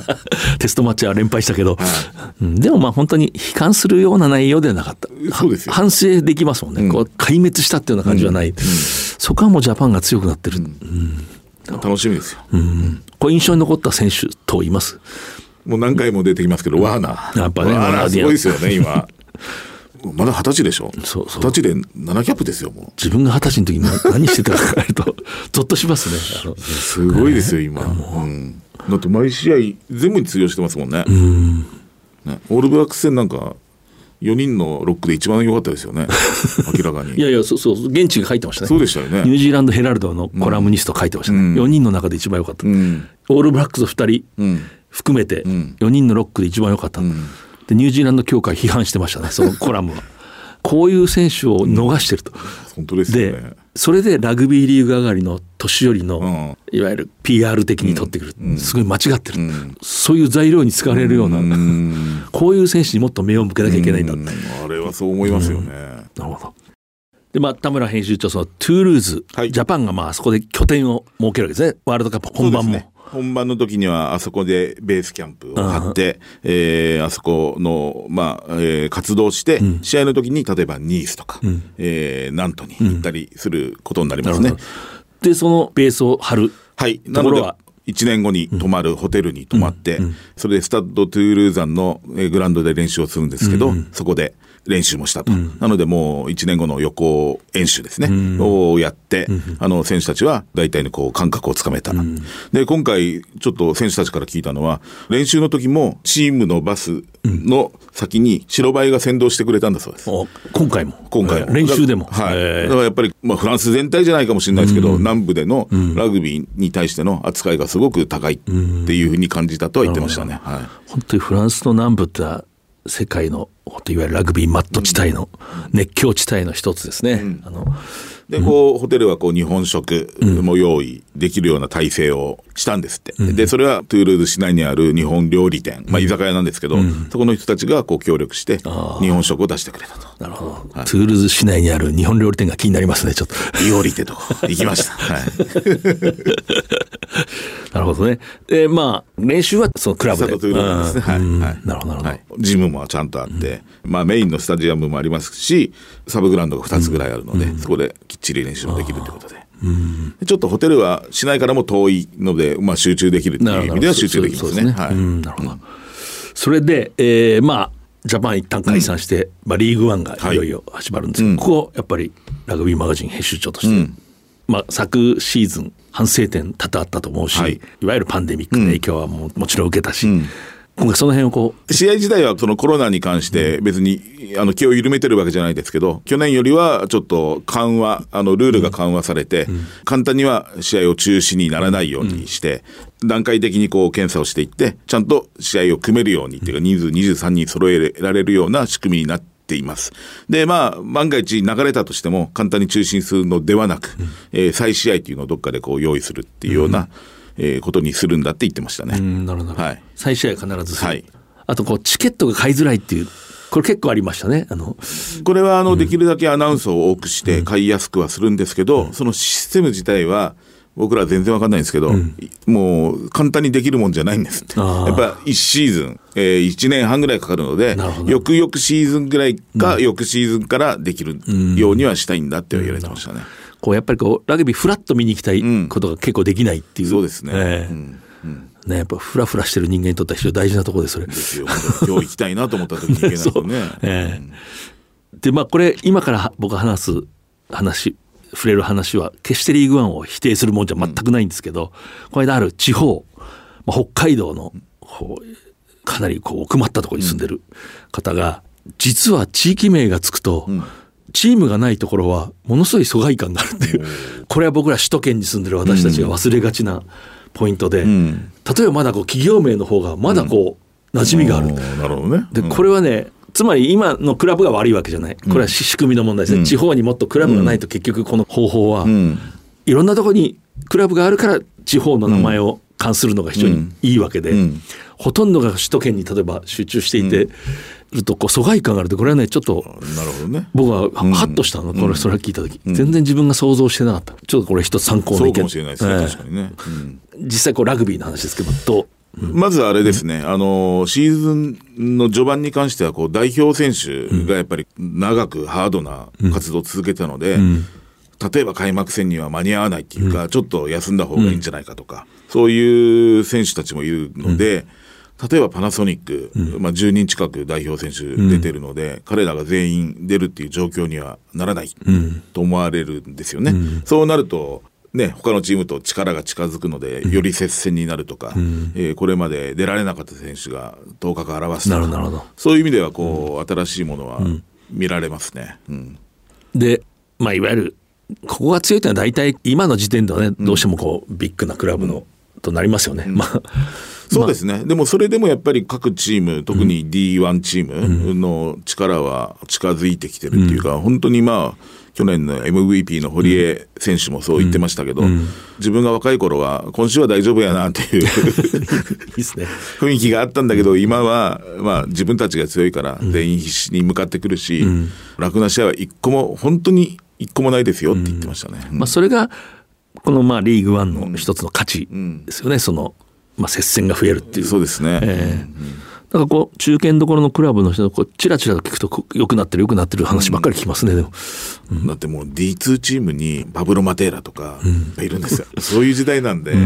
テストマッチは連敗したけど、はいうん、でもまあ本当に悲観するような内容ではなかった。 そうですよ。 反省できますもんね、うん、こう壊滅したっていうような感じはない、うんうん、そこはもうジャパンが強くなってる、うんうん、楽しみですよ、 うん、これ印象に残った選手と言います？ もう何回も出てきますけど、うん、ワーナーやっぱねワーナーすごいですよね今まだ二十歳でしょ。そうそう二十歳でななキャップですよ。もう自分が二十歳の時に何してたか考えるとゾッとしますね。あのすごいですよ今、うん、だって毎試合全部に通用してますもんね、 うんねオールブラックス戦なんかよにんのロックで一番良かったですよね明らかにいやいやそうそう現地が書いてましたね。 そうでしたよね。 ニュージーランドヘラルドのコラムニスト書いてましたね、うん、よにんの中で一番良かった、うん、オールブラックスふたり含めてよにんのロックで一番良かった、うん、でニュージーランド協会批判してましたねそのコラムはこういう選手を逃してると、うん、 本当ですよね。 でそれでラグビーリーグ上がりの年寄りの、うん、いわゆる ピーアール 的に取ってくる、うん、すごい間違ってる、うん、そういう材料に使われるような、うん、こういう選手にもっと目を向けなきゃいけないんだって、 うん、あれはそう思いますよね、うん、 なるほど。でまあ、田村編集長そのトゥールーズ、はい、ジャパンがまあそこで拠点を設けるわけですね。ワールドカップ本番も本番の時にはあそこでベースキャンプを張って、えー、あそこの、まあえー、活動して、うん、試合の時に例えばニースとか、うんえー、ナントに行ったりすることになりますね、うん、 でそのベースを張るはいなのでいちねんごに泊まるホテルに泊まって、うんうん、それでスタッド・トゥールーザンのグラウンドで練習をするんですけど、うん、そこで練習もしたと、うん、なのでもういちねんごの予行演習ですね、うん、をやって、うん、あの選手たちは大体のこう感覚をつかめた、うん、で今回ちょっと選手たちから聞いたのは練習の時もチームのバスの先に白バイが先導してくれたんだそうです、 うん、今回も今回も練習でもはい、だからやっぱり、まあ、フランス全体じゃないかもしれないですけど、うん、南部でのラグビーに対しての扱いがすごく高いっていうふうに感じたとは言ってましたね、うんはい、 本当にフランスの南部って世界のいわゆるラグビーマット地帯の熱狂地帯の一つですね、うん、あのでこう、うん、ホテルはこう日本食も用意できるような体制をしたんですって、うん、でそれはトゥールーズ市内にある日本料理店、まあ、居酒屋なんですけど、うん、そこの人たちがこう協力して日本食を出してくれたと。 なるほど、はい、トゥールーズ市内にある日本料理店が気になりますね。ちょっと料理店と行きました、はい、 なるほどね。でまあ練習はそのクラブで、 トゥールーズですね、はい、はい、 なるほどなるほど、はい、 ジムもちゃんとあって、うんまあ、メインのスタジアムもありますしサブグラウンドがふたつぐらいあるので、うん、そこできっちり練習もできるということで、うん、ちょっとホテルは市内からも遠いので、まあ、集中できるっていう意味では集中できますね。はい、うん、なるほど、うん、 それで、えー、まあジャパン一旦解散して、うんまあ、リーグワンがいよいよ始まるんですけど、はい、ここやっぱりラグビーマガジン編集長として、うんまあ、昨シーズン反省点多々あったと思うし、はい、いわゆるパンデミックの影響はも, もちろん受けたし、うん、 今回その辺をこう試合自体はそのコロナに関して別にあの気を緩めてるわけじゃないですけど、去年よりはちょっと緩和、あのルールが緩和されて、うん、簡単には試合を中止にならないようにして、うん、段階的にこう検査をしていってちゃんと試合を組めるようにっていうか、人数にじゅうさんにん揃えられるような仕組みになってています。で、まあ、万が一流れたとしても簡単に中止するのではなく、うん、えー、再試合というのをどっかでこう用意するっていうような、うん、えー、ことにするんだって言ってましたね。 うん、なるほど、はい、再試合必ずする、 はい、 あとこうチケットが買いづらいっていう、これ結構ありましたね。あのこれはあの、うん、できるだけアナウンスを多くして買いやすくはするんですけど、うん、そのシステム自体は僕らは全然わかんないんですけど、うん、もう簡単にできるもんじゃないんですって。やっぱいちシーズン、えー、いちねんはんぐらいかかるので、翌々シーズンぐらいか、うん、翌シーズンからできるようにはしたいんだって言われてましたね。うんうん、 こうやっぱりこうラグビーフラッと見に行きたいことが結構できないっていう。 うん、そうですね。 えーうんうんね、やっぱフラフラしてる人間にとっては非常に大事なところです。それですよ。今日行きたいなと思った時に行けないとね。 えー、でまあこれ今から僕が話す話触れる話は決してリーグワンを否定するもんじゃ全くないんですけど、うん、この間ある地方、まあ、北海道のこうかなりこう奥まったところに住んでる方が、うん、実は地域名がつくと、うん、チームがないところはものすごい疎外感があるっていう、うん、これは僕ら首都圏に住んでる私たちが忘れがちなポイントで、うん、例えばまだこう企業名の方がまだこう、うん、馴染みがある。 なるほどね。 でこれはね、つまり今のクラブが悪いわけじゃない。これは仕組みの問題ですね。うん、地方にもっとクラブがないと結局この方法は、うん、いろんなところにクラブがあるから地方の名前を冠するのが非常にいいわけで、うんうん、ほとんどが首都圏に例えば集中していて、るとこう疎外感があると、これはねちょっとなるほど、ね、 僕はハッとしたの、うん、これそれ聞いた時、うん、全然自分が想像してなかった。ちょっとこれ一つ参考の意見。 そうかもしれないですね、えー、確かにね、うん、 実際こうラグビーの話ですけどどう、 まずあれですね、あのシーズンの序盤に関してはこう代表選手がやっぱり長くハードな活動を続けたので、うん、例えば開幕戦には間に合わないっていうか、うん、ちょっと休んだ方がいいんじゃないかとか、うん、そういう選手たちもいるので、うん、例えばパナソニック、うん、まあ、じゅうにん近く代表選手出てるので、うん、彼らが全員出るっていう状況にはならないと思われるんですよね、うん、そうなるとね、他のチームと力が近づくのでより接戦になるとか、うん、えー、これまで出られなかった選手が頭角を現すとか、そういう意味ではこう、うん、新しいものは見られますね、うん、 で、まあ、いわゆるここが強いというのは大体今の時点ではね、どうしてもこうビッグなクラブの、うん、となりますよね、うん、まあそうですね、まあ、でもそれでもやっぱり各チーム、特に ディーワン チームの力は近づいてきてるっていうか、うん、本当にまあ去年の エムブイピー の堀江選手もそう言ってましたけど、うんうん、自分が若い頃は今週は大丈夫やなっていう雰囲気があったんだけど、今はまあ自分たちが強いから全員必死に向かってくるし、うん、楽な試合は一個も本当に一個もないですよって言ってましたね、 うん、まあ、それがこのまあリーグワンの一つの価値ですよね、うん、そのまあ接戦が増えるっていう。 そうですね、えーうん、だからこう中堅どころのクラブの人のこうチラチラと聞くと良くなってる良くなってる話ばっかり聞きますね、うん、でも、 うん、だってもう ディーツー チームにパブロ・マテーラとかがいるんですよ、うん、そういう時代なんで、うん、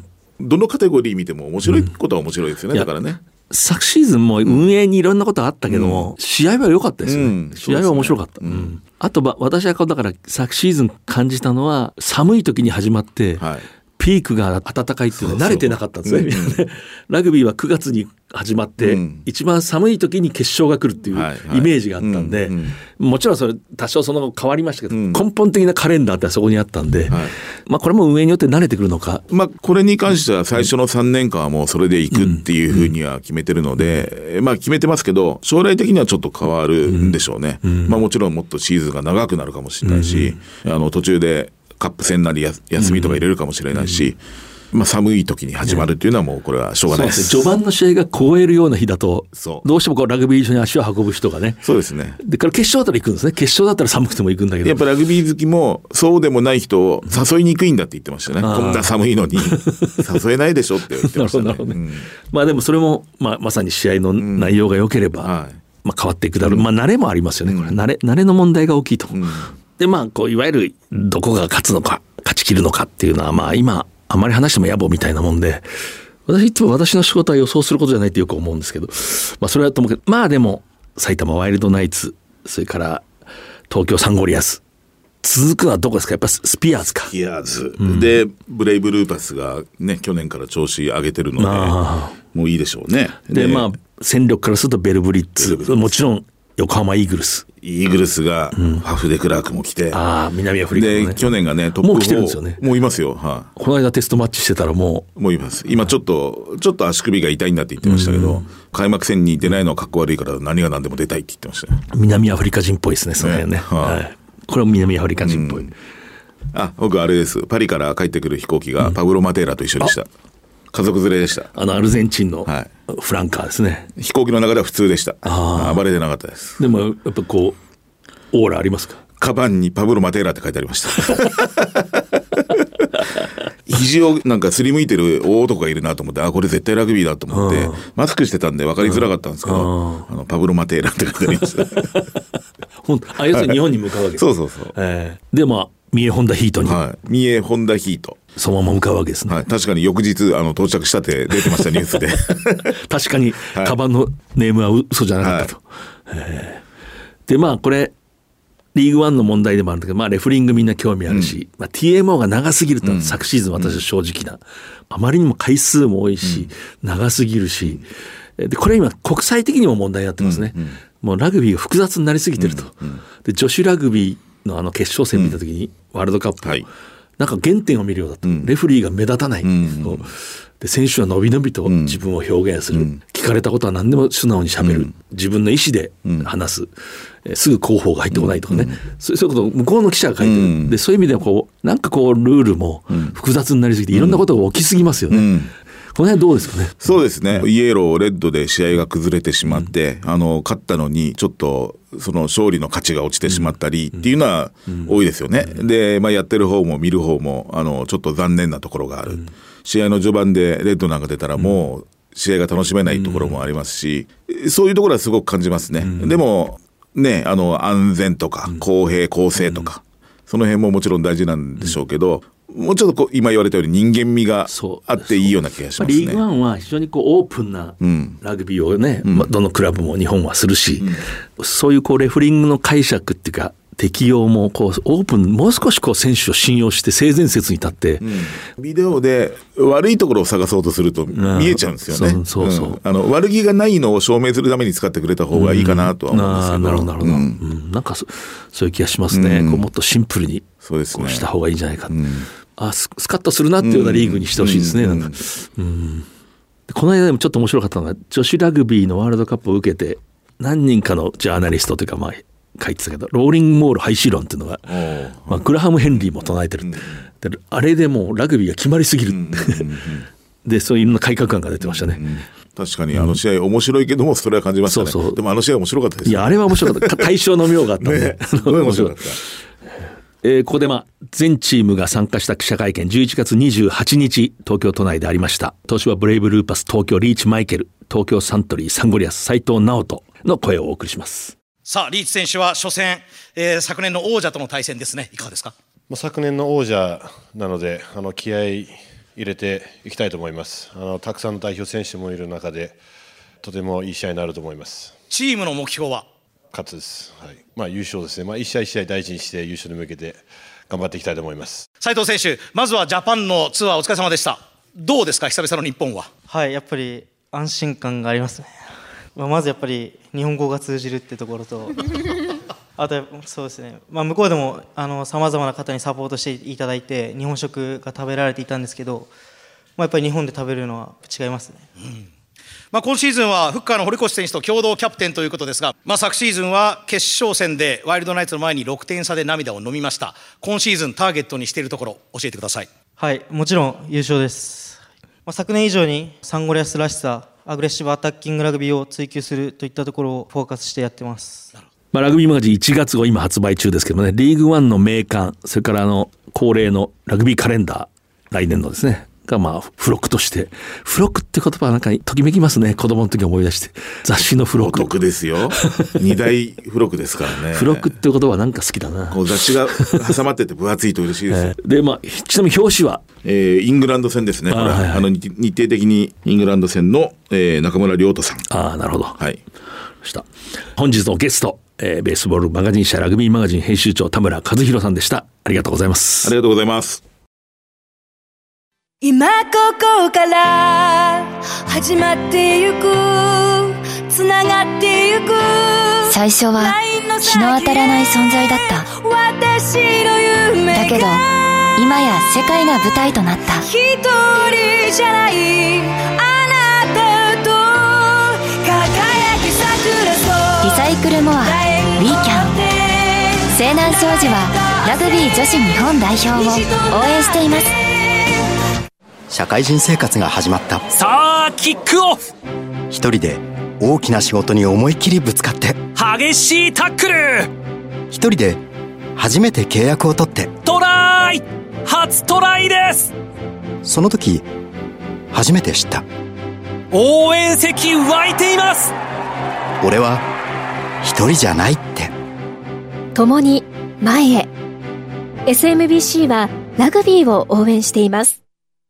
どのカテゴリー見ても面白いことは面白いですよね、うん、だからね。 昨シーズンも運営にいろんなことあったけども、うん、試合は良かったですよね、うん、試合は面白かった、うんうん、あと私はだから昨シーズン感じたのは寒い時に始まって、はい、ピークが暖かいっていうのは慣れてなかったんですね、そうそう、うん、ラグビーはくがつに始まって、うん、一番寒い時に決勝が来るっていうイメージがあったんで、はいはい、うんうん、もちろんそれ多少その変わりましたけど、うん、根本的なカレンダーってそこにあったんで、はい、まあ、これも運営によって慣れてくるのか、 まあ、これに関しては最初のさんねんかんはもうそれでいくっていうふうには決めてるので、うん、まあ、決めてますけど将来的にはちょっと変わるんでしょうね、うん、まあ、もちろんもっとシーズンが長くなるかもしれないし、うん、あの途中でカップ戦なりや休みとか入れるかもしれないし、うん、まあ、寒い時に始まるっていうのはもうこれはしょうがないです。 そうですね、序盤の試合が凍えるような日だとどうしてもこうラグビー場に足を運ぶ人がね、 そうですね、 でから決勝だったら行くんですね。決勝だったら寒くても行くんだけど、 やっぱラグビー好きもそうでもない人を誘いにくいんだって言ってましたね。こんな寒いのに誘えないでしょって言ってましたね。なるほどね、うん、まあでもそれも、まあ、まさに試合の内容が良ければ、うん、はい、まあ、変わっていくだろう、うん、まあ慣れもありますよね、これ慣れ、慣れの問題が大きいと、うん、でまあこういわゆるどこが勝つのか勝ち切るのかっていうのは、まあ今あまり話しても野暮みたいなもんで、私いつも私の仕事は予想することじゃないってよく思うんですけど、まあそれはともかく、まあでも埼玉ワイルドナイツ、それから東京サンゴリアス、 続くのはどこですか？やっぱスピアーズか。 スピアーズ、うん、でブレイブルーパスがね去年から調子上げてるのでもういいでしょうね。 でまあ戦力からするとベルブリッツ、もちろん横浜イーグルスイーグルスがファフ・デクラークも来て、うん、 あ南アフリカのね、 で去年がねトップよんもう来てるんですよね。 もういますよ、はあ、この間テストマッチしてたらもうもういます。今ちょっとちょっと足首が痛いんだって言ってましたけど、うん、開幕戦に出ないのはかっこ悪いから何が何でも出たいって言ってましたね。 南アフリカ人っぽいですねその辺ね、はあはい、これも南アフリカ人っぽい、うん、 あ僕あれです、パリから帰ってくる飛行機がパブロ・マテーラと一緒でした、うん、家族連れでした。 あのアルゼンチンのフランカーですね、はい、 飛行機の中では普通でした。あ暴れてなかったです。 でもやっぱこうオーラありますか？ カバンにパブロ・マテーラって書いてありました肘をなんかすりむいてる大男がいるなと思って、あこれ絶対ラグビーだと思ってマスクしてたんで分かりづらかったんですけど、あのパブロ・マテーラって書いてありましたほんあ要するに日本に向かうわけです、 そうそうそう、 えー、でまあ三重ホンダヒートに、 はい、三重ホンダヒートそのまま向かうわけですね、 はい、確かに翌日あの到着したって出てましたニュースで確かに、はい、カバンのネームは嘘じゃなかったと、はいえー、でまあこれリーグワンの問題でもあるんだけど、まあ、レフリングみんな興味あるし、うんまあ、ティーエムオー が長すぎると、うん、昨シーズン私は正直な、うん、あまりにも回数も多いし、うん、長すぎるしでこれ今国際的にも問題になってますね、うんうん、もうラグビーが複雑になりすぎてると、うんうん、で女子ラグビーのあの決勝戦見た時に、うん、ワールドカップ、はい、なんか原点を見るようだと、うん、レフリーが目立たない、うんうん、で選手はのびのびと自分を表現する、うん、聞かれたことは何でも素直にしゃべる、うん、自分の意思で話す、うんえー、すぐ広報が入ってこないとかね、うん、そういうことを向こうの記者が書いてる、うん、でそういう意味ではこうなんかこうルールも複雑になりすぎていろんなことが起きすぎますよね、うんうん、この辺どうですかね。 そうですね、イエローレッドで試合が崩れてしまって、うん、あの勝ったのにちょっとその勝利の価値が落ちてしまったりっていうのは多いですよね、うん、で、まあ、やってる方も見る方もあのちょっと残念なところがある、うん、試合の序盤でレッドなんか出たらもう試合が楽しめないところもありますし、うん、そういうところはすごく感じますね、うん、でもねあの安全とか公平公正とか、うん、その辺ももちろん大事なんでしょうけど、うん、もうちょっとこう今言われたように人間味があっていいような気がしますね。 リーグワンは非常にこうオープンなラグビーをね、うんまあ、どのクラブも日本はするし、うん、そういうこうレフリングの解釈っていうか適用もこうオープン、もう少しこう選手を信用して性善説に立って、うん、 ビデオで悪いところを探そうとすると見えちゃうんですよね。 そうそうそう、うん、あの悪気がないのを証明するために使ってくれた方がいいかなとは思うんですけど、 うん、なるほどなるほど、うんうん、なんか そ, そういう気がしますね、うん、こうもっとシンプルにこうした方がいいんじゃないか、うん、あ ス, スカッとするなっていうようなリーグにしてほしいですね、うんなんかうん、この間でもちょっと面白かったのが女子ラグビーのワールドカップを受けて何人かのジャーナリストというかまあ書いてたけどローリングモール廃止論っていうのが、まあ、グラハム・ヘンリーも唱えてる、うん、であれでもうラグビーが決まりすぎる、うん、でそういういろんな改革案が出てましたね、うん、 確かにあの試合面白いけどもそれは感じましたね、うん、そうそうでもあの試合面白かったです、ね、 いやあれは面白かった対象の妙があったんで、ね、 すごい面白かったえー、ここでまあ全チームが参加した記者会見じゅういちがつにじゅうはちにち東京都内でありました。東芝ブレイブルーパス東京リーチマイケル、東京サントリーサンゴリアス斉藤直人の声をお送りします。 さあリーチ選手は初戦、えー、昨年の王者との対戦ですね、いかがですか。 まあ、昨年の王者なのであの気合い入れていきたいと思います。あのたくさんの代表選手もいる中でとてもいい試合になると思います。 チームの目標は勝つです、はいまあ、優勝ですね、まあ、一試合一試合大事にして優勝に向けて頑張っていきたいと思います。 斉藤選手、まずはジャパンのツアーお疲れ様でした。どうですか久々の日本は。 はい、やっぱり安心感がありますね。まあ、まずやっぱり日本語が通じるってところとあとそうですね、まあ、向こうでもさまざまな方にサポートしていただいて日本食が食べられていたんですけど、まあ、やっぱり日本で食べるのは違いますね、うんまあ、今シーズンはフッカーの堀越選手と共同キャプテンということですが、まあ、昨シーズンは決勝戦でワイルドナイツの前にろくてん差で涙を飲みました。今シーズンターゲットにしているところ教えてください。 はい、もちろん優勝です、まあ、昨年以上にサンゴリアスらしさ、アグレッシブアタッキングラグビーを追求するといったところをフォーカスしてやってます。 まあ、ラグビーマガジンいちがつ号今発売中ですけどね、リーグワンの名鑑、それからあの恒例のラグビーカレンダー、来年のですねがまあ付録として、付録って言葉はなんかときめきますね。子供の時思い出して雑誌の付録お得ですよ。に大付録ですからね。 付録って言葉はなんか好きだな。 こう雑誌が挟まってて分厚いと嬉しいですよ、 えー、でまあちなみに表紙は、えー、イングランド戦ですね。これあ、はいはい、あの日程的にイングランド戦の、えー、中村亮土さん。 ああなるほど、 はい、 した本日のゲストえー、ベースボールマガジン社ラグビーマガジン編集長田村和弘さんでした。ありがとうございます。 ありがとうございます。 今ここから始まってゆく、つながってゆく。 最初は日の当たらない存在だった。 私の夢がだけど今や世界が舞台となった。 一人じゃないあなたと輝き桜そう。 リサイクルモアウィーキャン。西南商事はラグビー女子日本代表を応援しています。 社会人生活が始まった。 さあキックオフ。 一人で大きな仕事に思いっきりぶつかって、 激しいタックル。 一人で初めて契約を取って、 トライ。初トライです。 その時初めて知った。 応援席湧いています。 俺は一人じゃないって。 共に前へ。 エスエムビーシー はラグビーを応援しています。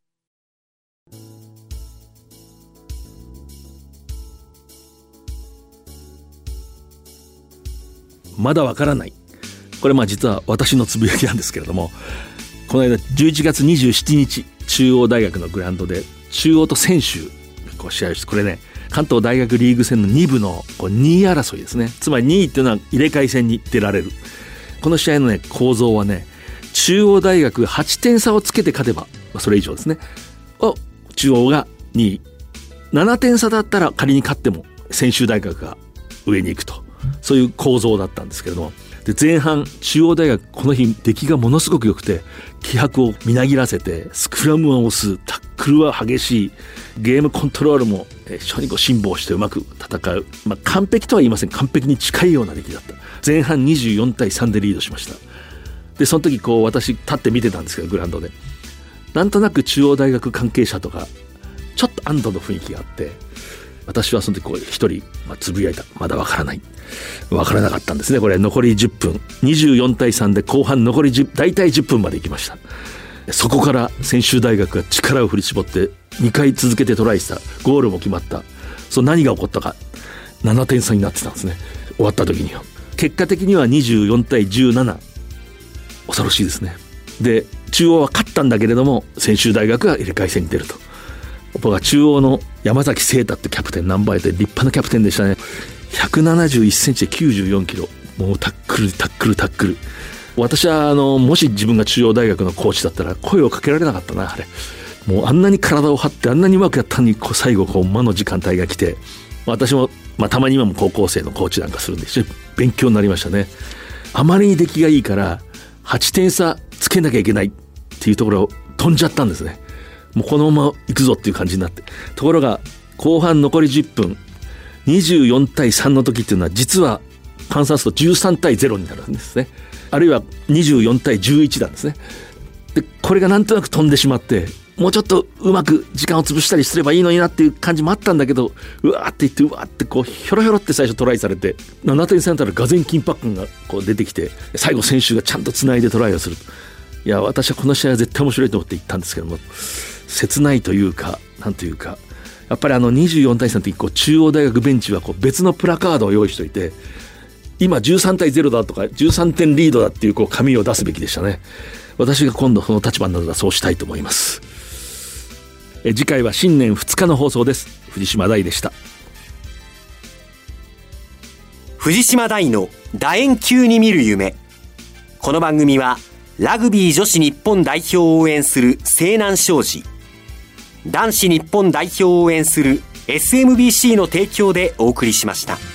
まだわからない。これまあ実は私のつぶやきなんですけれども、この間じゅういちがつにじゅうしちにち中央大学のグラウンドで中央と専修こう試合をして、これね関東大学リーグ戦のに部のこうにい争いですね。つまりにいっていうのは入れ替え戦に出られる。この試合のね構造はね、中央大学はちてん差をつけて勝てば、まあ、それ以上ですねを中央がにい、ななてん差だったら仮に勝っても専修大学が上に行くと、そういう構造だったんですけれども、で前半中央大学この日出来がものすごく良くて、気迫をみなぎらせてスクラムは押す、タックルは激しい、ゲームコントロールも非常にこう辛抱してうまく戦う、まあ、完璧とは言いません。完璧に近いような出来だった。前半にじゅうよんたいさんでリードしました。でその時こう私立って見てたんですけど、グラウンドでなんとなく中央大学関係者とかちょっと安堵の雰囲気があって、私はその時こう一人、まあ、つぶやいた。まだわからない。わからなかったんですね。これ残りじゅっぷん、にじゅうよんたいさんで後半残りじゅう大体じゅっぷんまで行きました。そこから専修大学が力を振り絞ってにかい続けてトライした。ゴールも決まった。そう何が起こったか、ななてん差になってたんですね。終わった時には結果的にはにじゅうよんたいじゅうなな、恐ろしいですね。で中央は勝ったんだけれども専修大学が入れ替え戦に出ると。僕は中央の山崎聖太ってキャプテン、ナンバーエイトで立派なキャプテンでしたね。ひゃくななじゅういっセンチできゅうじゅうよんキロ、もうタックルタックルタックル。私はあのもし自分が中央大学のコーチだったら声をかけられなかったな。あれもうあんなに体を張ってあんなにうまくやったのに、こう最後こう魔の時間帯が来て、私も、まあ、たまに今も高校生のコーチなんかするんで一緒に勉強になりましたね。あまりに出来がいいからはちてん差つけなきゃいけないっていうところを飛んじゃったんですね。もうこのまま行くぞっていう感じになって、ところが後半残りじゅっぷん、にじゅうよんたいさんの時っていうのは実は換算するとじゅうさんたいゼロになるんですね。あるいはにじゅうよんたいじゅういちなんですね。でこれがなんとなく飛んでしまって、もうちょっとうまく時間を潰したりすればいいのになっていう感じもあったんだけど、うわーって言ってうわーってこうひょろひょろって最初トライされて、ななてん差になったらがぜん緊迫感がこう出てきて、最後選手がちゃんとつないでトライをする。いや私はこの試合は絶対面白いと思って行ったんですけども、切ないというかなんというか、やっぱりあのにじゅうよんたいさんの時こう中央大学ベンチはこう別のプラカードを用意しておいて、今じゅうさんたいゼロだとかじゅうさんてんリードだっていうこう紙を出すべきでしたね。私が今度その立場になるのはそうしたいと思います。え次回は新年ふつかの放送です。藤島大でした。 藤島大の楕円球に見る夢。この番組はラグビー女子日本代表を応援する西南商事、男子日本代表を応援する エスエムビーシー の提供でお送りしました。